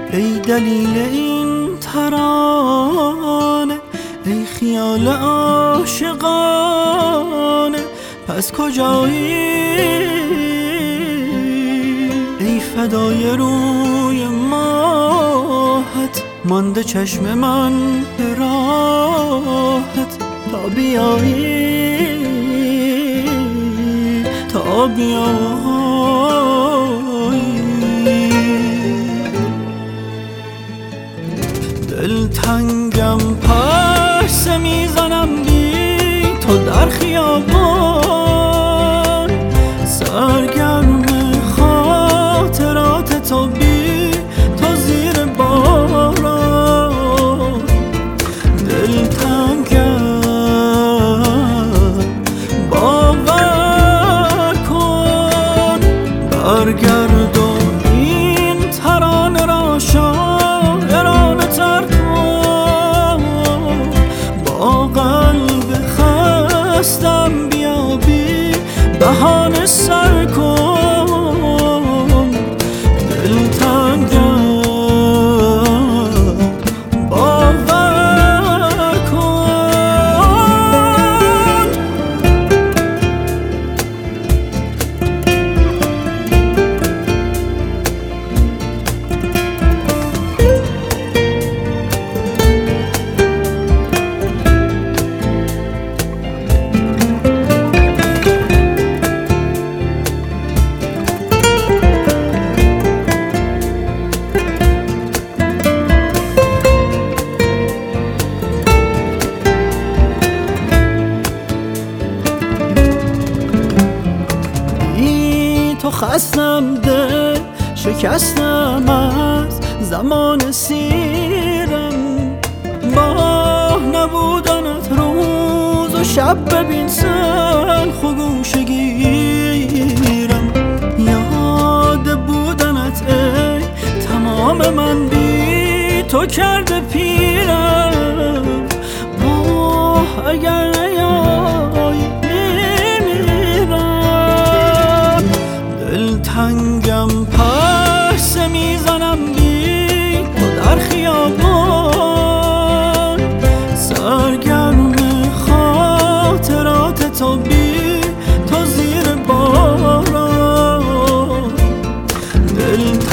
ای دلیل این ترانه، ای خیال عاشقانه، پس کجایی؟ ای فدای روی ماهت، مانده چشم من به راهت، تا بیایی، تا بیایی. دلتنگم پرسه میزنم بی تو در خیابان، سرگرم خاطرات تو بی تو زیر باران. دلتنگم باور کن، برگرد و این ترانه را شاعرانه تر کن. با قلب خستم بیابی بهانه سر کن. دلتنگم باور کن. تو خستم دل شکستم از زمان سیرم، با نبودنت روز و شب ببین سلخ و گوشه گیرم. یاد بودنت ای تمام من بی تو کرده پیرم. اگر نیایی میمیرم. دلتنگم پرسه میزنم بی تو در خیابان، سرگرم خاطرات تو بی تو زیر باران.